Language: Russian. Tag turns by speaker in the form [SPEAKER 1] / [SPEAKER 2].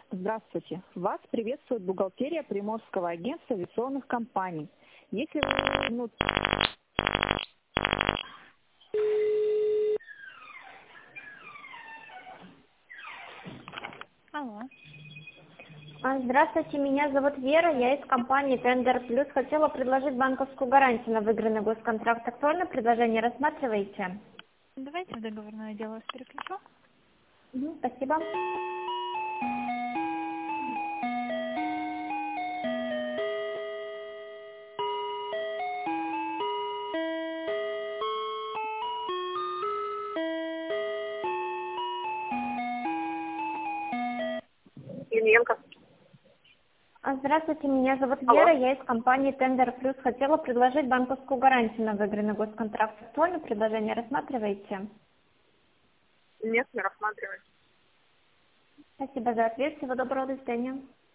[SPEAKER 1] Здравствуйте. Вас приветствует бухгалтерия Приморского агентства авиационных компаний. Если вы...
[SPEAKER 2] Алло.
[SPEAKER 3] Здравствуйте, меня зовут Вера, я из компании Тендер Плюс. Хотела предложить банковскую гарантию на выигранный госконтракт. Актуально предложение рассматриваете?
[SPEAKER 2] Давайте в договорное дело вас переключу.
[SPEAKER 3] Спасибо.
[SPEAKER 4] Клименко.
[SPEAKER 3] Здравствуйте, меня зовут
[SPEAKER 4] Алло.
[SPEAKER 3] Вера, я из компании Тендер Плюс. Хотела предложить банковскую гарантию на выигранный госконтракт. Актуально предложение рассматриваете?
[SPEAKER 4] Нет, не рассматриваю.
[SPEAKER 3] Спасибо за ответ. Всего доброго, до свидания.